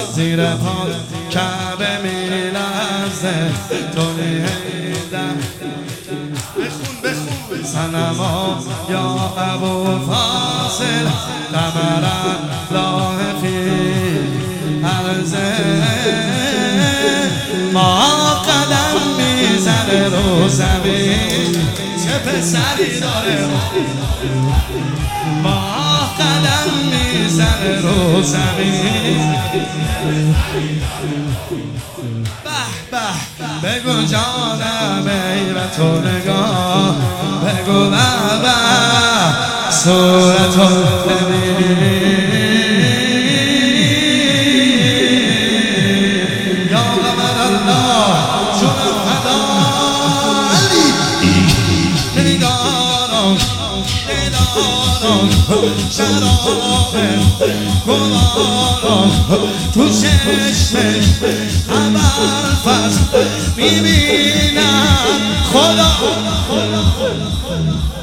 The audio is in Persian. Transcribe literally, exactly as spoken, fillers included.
زیر پاد کعبه میلرزه دنیای در بخون بخون سنما یا ابو فاصل قمر الله فی عرضه ما قدم میزنه رو زمین چه پسری داره ما قدم میزنه رو زمین به به بگو جانم ای به تو نگاه بگو به به صورت نبی یا قمر الله جونم فدا علی دیدارم دیدارم شراب گلارم تو چشمش ابرفز میبینم خدا